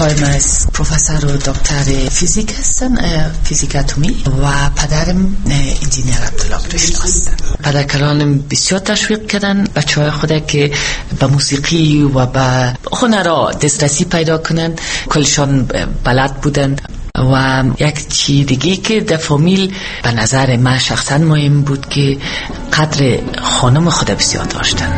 کاکایم از پروفسور و دکتر فیزیک هستن، فیزیک اتمی، و پدرم انجینیر عبدالله برشنا هستن. پدرکلانم بسیار تشویق کردن بچه‌های خود که به موسیقی و به هنر را دسترسی پیدا کنن. کلشان بلد بودن. و یک چیز دیگه که در فامیل به نظر من شخصا مهم بود که قدر خانم خود بسیار داشتن.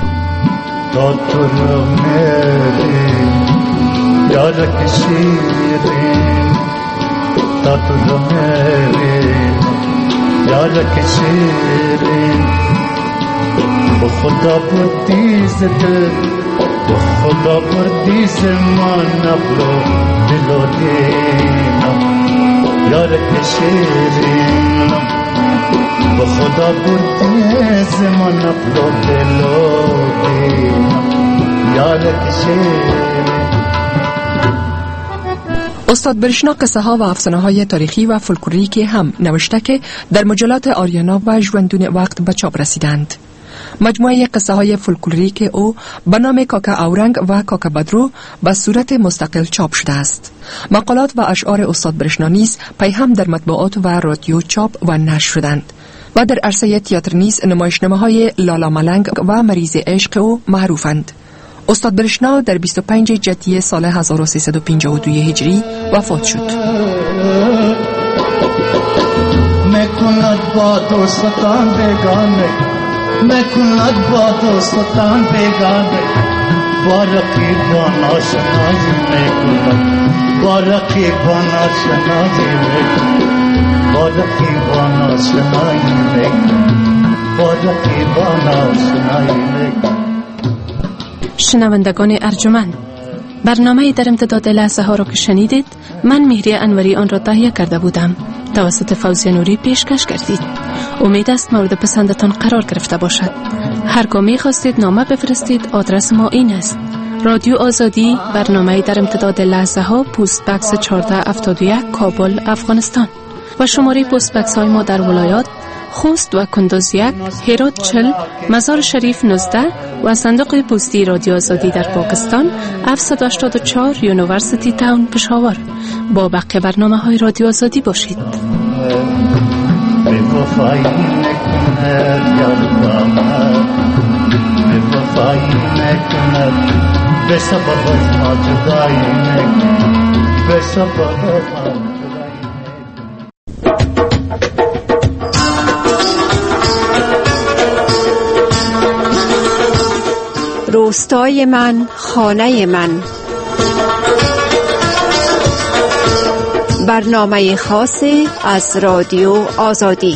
یارک شیرین تاتو میرین یارک شیرین با خدا بردیز دل با خدا بردیز من نبرو دلو دینم یارک شیرین با خدا بردیز من نبرو دلو دینم یارک شیرین. استاد برشنا قصه ها و افسانه های تاریخی و فولکلوریکی هم نوشته که در مجلات آریانا و ژوندون وقت به چاپ رسیدند. مجموعه قصه های فولکلوریک او به نام کاکا اورنگ و کاکا بدرو به صورت مستقل چاپ شده است. مقالات و اشعار استاد برشنا نیز پی هم در مطبوعات و رادیو چاپ و نشر شدند و در عرصه تئاتر نیز نمایشنامه های لالا ملنگ و مریض عشق او معروفند. استاد برشنا در 25 ژوئیه سال 1352 هجری وفات شد. میکند با دوستان بیگانه میکند با دوستان بیگانه با رقیبان آشنایی میکند با رقیبان آشنایی میکند با رقیبان آشنایی میکند با رقیبان آشنایی میکند. شنوندگان ارجمند، برنامه در امتداد لحظه ها را که شنیدید من مهری انوری آن را تهیه کرده بودم، توسط فوزیه نوری پیشکش کردید. امید است مورد پسندتان قرار گرفته باشد. هرگاه می خواستید نامه بفرستید آدرس ما این است: رادیو آزادی، برنامه در امتداد لحظه ها، پست بکس 1471 کابل افغانستان، و شماره پست بکس های ما در ولایات خوست و کندوز 1، هرات 40، مزار شریف 19 و صندوق پستی رادیو آزادی در پاکستان 784 یونیورسیتی تاون پشاور. با بقیه برنامه های رادیو آزادی باشید. روستای من، خانه من. برنامه خاصی از رادیو آزادی.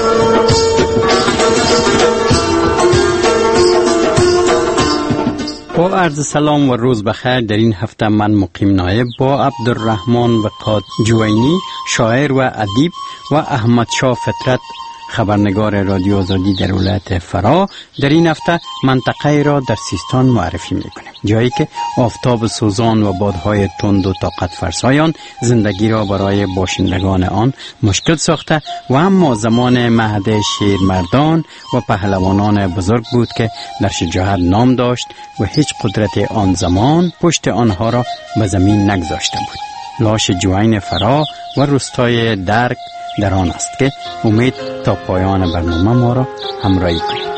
با عرض سلام و روز بخیر. در این هفته من مقیم نایب با عبدالرحمن وقاد جوینی، شاعر و ادیب، و احمد شاه فطرت، خبرنگار رادیو آزادی در ولایت فرا، در این هفته منطقه را در سیستان معرفی میکنیم، جایی که آفتاب سوزان و بادهای تند و طاقت فرسایان زندگی را برای باشندگان آن مشکل ساخته و اما زمان مهد شیرمردان و پهلوانان بزرگ بود که در شجاعت نام داشت و هیچ قدرت آن زمان پشت آنها را به زمین نگذاشته بود. لاش جوین فرا و روستای درک در آن است که امید تا پایان برنامه ما را همراهی کنید.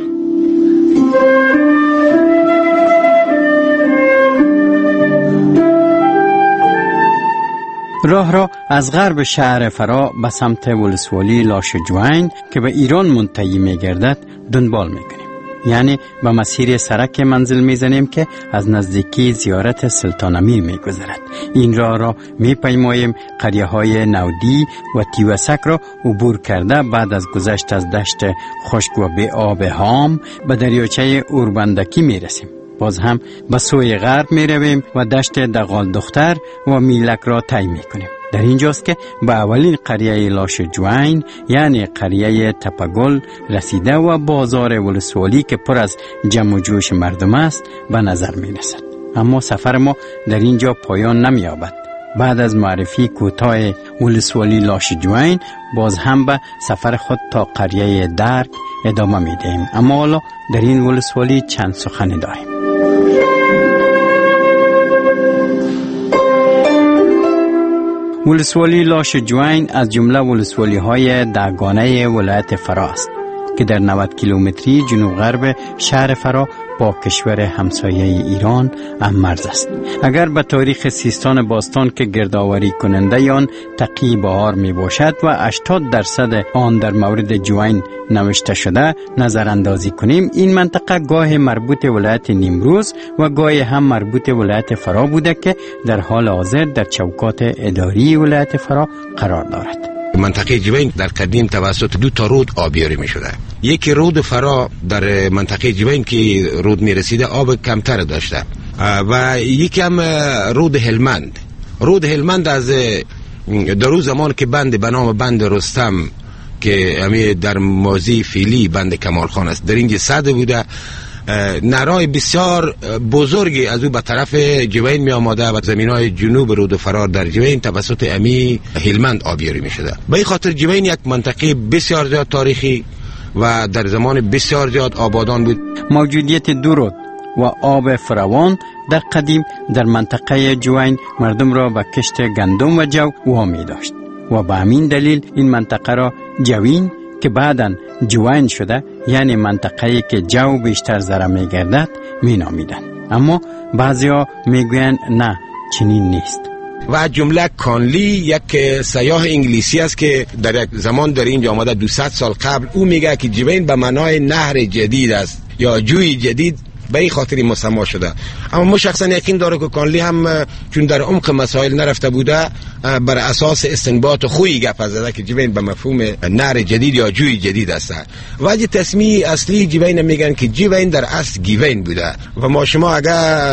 راه را از غرب شهر فرا به سمت ولسوالی لاش جوین که به ایران منتهی می گردد دنبال می کنیم. یعنی به مسیر سرک منزل میزنیم که از نزدیکی زیارت سلطان امیر میگذرد. این راه را میپیماییم قریه های نودی و تیوسک را عبور کرده بعد از گذشت از دشت خشک و بی آب هام به دریاچه اوربندکی میرسیم. باز هم به سوی غرب میرویم و دشت دغال دختر و میلک را طی میکنیم. در اینجاست که به اولین قریه لاش جوین یعنی قریه تپگل رسیده و بازار ولسوالی که پر از جمع و جوش مردم است به نظر می رسد. اما سفر ما در اینجا پایان نمی یابد. بعد از معرفی کوتاه ولسوالی لاش جوین باز هم به سفر خود تا قریه درک ادامه می دهیم. اما حالا در این ولسوالی چند سخن داریم. ولسوالی لاش جوین از جمله ولسوالی های دهگانه ولایت فرا است که در 90 کیلومتری جنوب غرب شهر فرا با کشور همسایه ایران هم مرز است. اگر به تاریخ سیستان باستان که گردآوری کننده آن تقی بهار می باشد و 80% آن در مورد جوین نوشته شده نظر اندازی کنیم، این منطقه گاه مربوط ولایت نیمروز و گاه هم مربوط ولایت فرا بوده که در حال حاضر در چوکات اداری ولایت فرا قرار دارد. منطقه جوین در قدیم توسط 2 رود آبیاری می شده. یکی رود فرا در منطقه جوین که رود می رسیده آب کمتر داشته و یکی هم رود هلمند. رود هلمند از در زمان که بند به نام بند رستم که همی در ماضی فعلی بند کمال خان است در اینجا سد بوده، نرای بسیار بزرگی از او به طرف جوین می آمده و زمینای جنوب رود فرار در جوین توسط امی هلمند آبیاری می شده. به این خاطر جوین یک منطقه بسیار زیاد تاریخی و در زمان بسیار زیاد آبادان بود. موجودیت 2 رود و آب فراوان در قدیم در منطقه جوین مردم را به کشت گندم و جو وامی داشت و به همین دلیل این منطقه را جوین که بعداً جوین شده، یعنی منطقه‌ای که جو بیشتر زره می‌گردد می‌نامیدند. اما بعضیا میگویند نه، چنین نیست. و جمله کانلی یک سیاح انگلیسی است که در یک زمان در اینجا آمده 200 سال قبل. او میگه که جوین به معنای نهر جدید است یا جوی جدید، به این خاطر مسما شده. اما ما شخصا یقین داره که کانلی هم چون در عمق مسائل نرفته بوده بر اساس استنباط خویی گپ زده که جوین به مفهوم نهر جدید یا جوی جدید است. وجه تسمیه اصلی جوین میگن که جوین در اصل گیوین بوده و ما شما اگر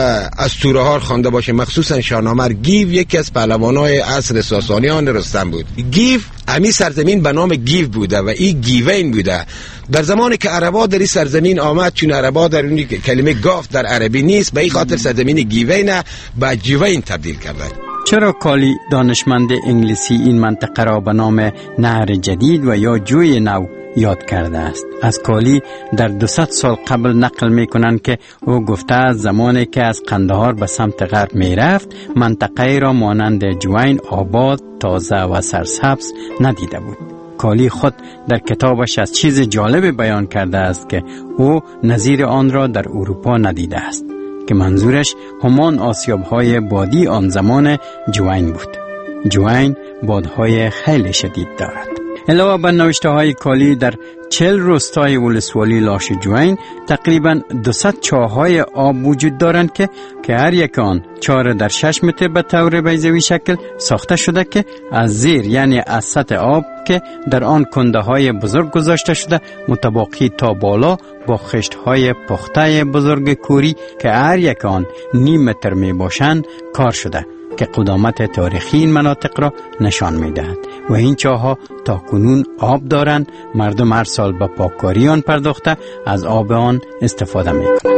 از تورهار خوانده باشه مخصوصا شاهنامه، گیو یکی از پهلوانای عصر ساسانیان رستم بود. گیو امی سرزمین به نام گیو بوده و این گیوین بوده. در زمانی که عربا در این سرزمین آمد، چون عربا در اون کلمه گاف در عربی نیست، به این خاطر سرزمین گیوین به جوین تبدیل کردند. چرا کالی دانشمند انگلیسی این منطقه را به نام نهر جدید و یا جوی نو یاد کرده است؟ از کالی در 200 سال قبل نقل می کنند که او گفته از زمانی که از قندهار به سمت غرب می رفت منطقه را مانند جوین آباد، تازه و سرسبز ندیده بود. کالی خود در کتابش از چیز جالب بیان کرده است که او نظیر آن را در اروپا ندیده است، که منظورش همان آسیاب‌های بادی آن زمان جوین بود. جوین بادهای خیلی شدید دارد. علاوه بر نوشته‌های کالی در 40 روستای ولسوالی لاش جوین تقریباً 200 چاه‌های آب وجود دارند که هر یک آن 4 در 6 متر به طور بیضوی شکل ساخته شده که از زیر یعنی از سطح آب که در آن کنده‌های بزرگ گذاشته شده متباقی تا بالا با خشت‌های پخته بزرگ کوری که هر یک آن نیم متر می باشند کار شده که قدامت تاریخی این مناطق را نشان می دهد و این چاه‌ها تا کنون آب دارند. مردم هر سال به پاککاری آن پرداخته از آب آن استفاده می کنند.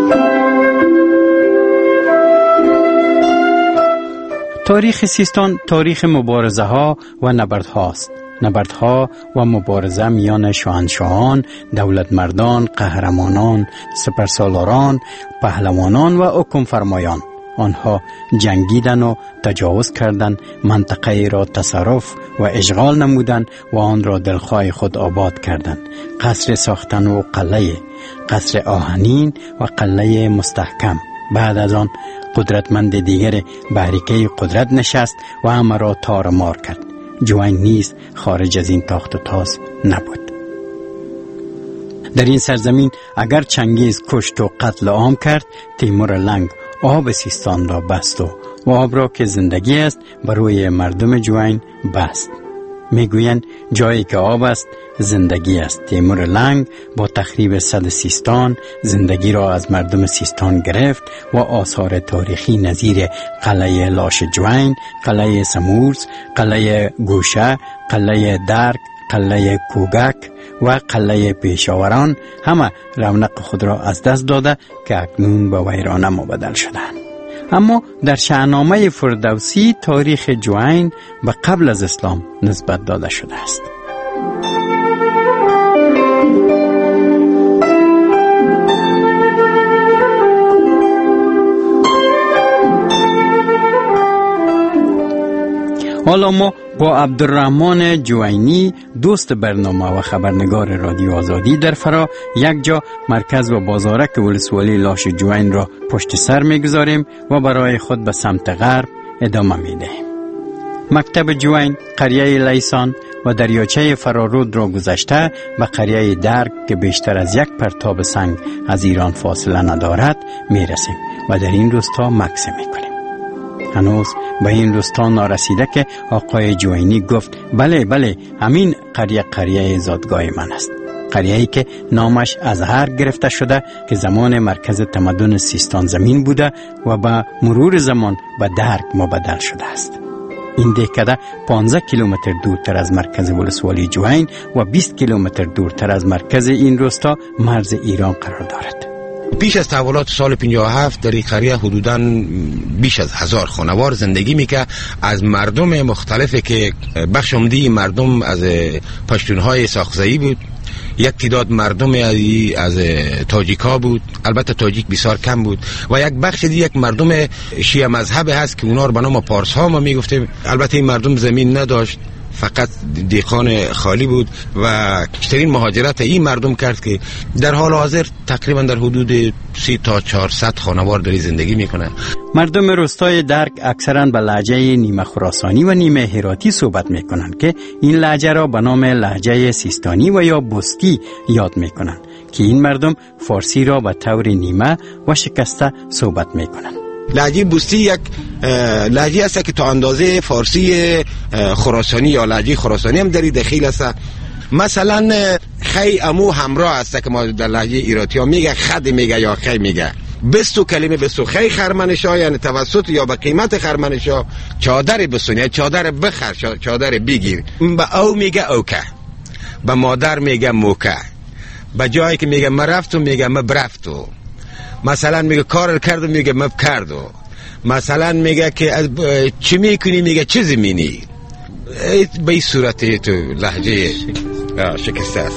تاریخ سیستان تاریخ مبارزه ها و نبرد هاست. نبردها و مبارزه میان شاهنشاهان، دولت مردان، قهرمانان، سپرسالاران، پهلوانان و حکم فرمایان. آنها جنگیدن و تجاوز کردند، منطقه را تصرف و اشغال نمودند و آن را دلخواه خود آباد کردند. قصر ساختن و قلعه، قصر آهنین و قلعه مستحکم. بعد از آن قدرتمند دیگر بحریکه قدرت نشست و همه را تار مار کرد. جوین نیز خارج از این تاخت و تاز نبود. در این سرزمین اگر چنگیز کشت و قتل عام کرد، تیمور لنگ آب سیستان را بست و آب را که زندگی است بر روی مردم جوین بست. میگویند جایی که آب است زندگی است. تیمور لنگ با تخریب سد سیستان زندگی را از مردم سیستان گرفت و آثار تاریخی نظیر قلعه لاش جوین، قلعه سمورز، قلعه گوشه، قلعه درک، قلعه کوگک و قلعه پیشاوران همه رونق خود را از دست داده که اکنون به ویرانه مبدل شدند. اما در شاهنامه فردوسی تاریخ جوین به قبل از اسلام نسبت داده شده است. حالا ما با عبدالرحمن جوینی دوست برنامه و خبرنگار رادیو آزادی در فرا یک جا مرکز و بازارک ولسوالی لاش جوین را پشت سر میگذاریم و برای خود به سمت غرب ادامه میدهیم. مکتب جوین، قریه لیسان و دریاچه فرارود را گذشته به قریه درک که بیشتر از یک پرتاب سنگ از ایران فاصله ندارد میرسیم و در این روستا مکث میکنیم. هنوز به این روستا نارسیده که آقای جوینی گفت بله همین قریه زادگاه من است. قریه‌ای که نامش از هر گرفته شده که زمان مرکز تمدن سیستان زمین بوده و با مرور زمان به درک مبدل شده است. این دهکده 15 کیلومتر دورتر از مرکز ولسوالی جوین و 20 کیلومتر دورتر از مرکز این روستا مرز ایران قرار دارد. پیش از تحولات سال 57 در این قریه حدوداً بیش از 1000 خانوار زندگی میکرد از مردم مختلفی که بخش عمده مردم از پشتونهای ساخزایی بود، یک تعداد مردم از تاجیکا بود، البته تاجیک بسیار کم بود و یک بخش دیگه یک مردم شیعه مذهب هست که اونا رو به نام پارس ها ما میگفتیم. البته این مردم زمین نداشت، فقط دیخان خالی بود و بیشترین مهاجرت این مردم کرد که در حال حاضر تقریبا در حدود 300 تا 400 خانوار در زندگی میکنه. مردم روستای درک اکثرا به لهجه نیمه خراسانی و نیمه هراتی صحبت میکنند که این لهجه را به نام لهجه سیستانی و یا بستی یاد میکنند که این مردم فارسی را به طور نیمه و شکسته صحبت میکنند. لهجه بوستی یک لهجه است که تا اندازه فارسی خراسانی یا لهجه خراسانی هم در دخیل است. مثلا خی امو همراه است که ما در لهجه ایراتی ها میگه، خد میگه یا خی میگه. بستو کلمه بستو خی خرمنشا یعنی توسط یا به قیمت خرمنشا چادر بسون یا چادر بخر، چادر بگیر. به او میگه اوکه، به مادر میگه موکه، به جایی که میگه مرفتو میگه مبرفتو، مثلا میگه کار کردو میگه مب کردو، مثلا میگه که چی میکنی میگه چی زمینی. به این صورت تو لهجه شکسته است.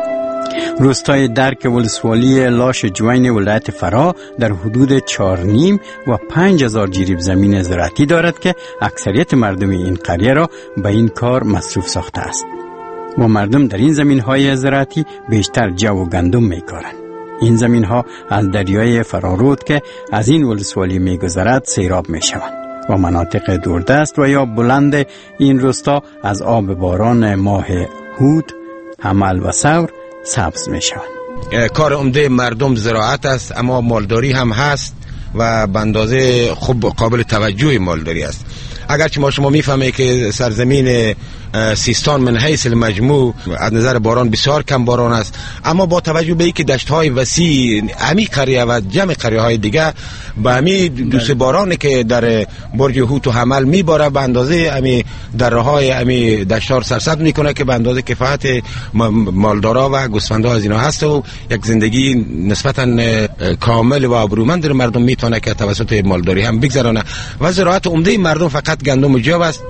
روستای درک ولسوالی لاش جوین ولایت فرا در حدود 4.5 و 5,000 جریب زمین زراعتی دارد که اکثریت مردم این قریه را به این کار مصروف ساخته است و مردم در این زمین‌های زراعتی بیشتر جو و گندم میکارند. این زمین‌ها از دریای فرارود که از این ولسوالی میگذرد سیراب میشوند و مناطق دوردست و یا بلند این روستا از آب باران ماه هود، حمل و ثور سبز میشوند. کار عمده مردم زراعت است، اما مالداری هم هست و به اندازه خوب قابل توجه مالداری است. اگرچه شما میفهمه که سرزمین سیستان من حیث المجموع از نظر باران بسیار کم باران است، اما با توجه به اینکه دشت‌های وسیع امی قریه و جمع قریه‌های دیگه با امی دوست بارانی که در برج هوت و حمل میباره به اندازه امی دره‌های امی دشت‌ها سرسبز میکنه که به اندازه کفایت مالدارا و گوسفندا از اینا هست و یک زندگی نسبتاً کامل و آبرومند در مردم میتونه که توسط مالداری هم بگذرانه و زراعت عمده مردم فقط گندم و جو است.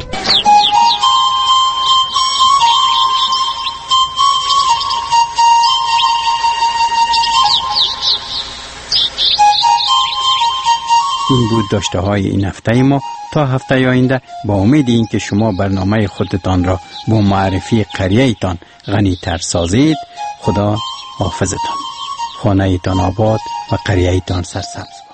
این بود داشته های این هفته ما. تا هفته آینده با امید این که شما برنامه خودتان را با معرفی قریه ایتان غنی تر سازید. خدا حافظتان، خانه ایتان آباد و قریه ایتان سرسبز.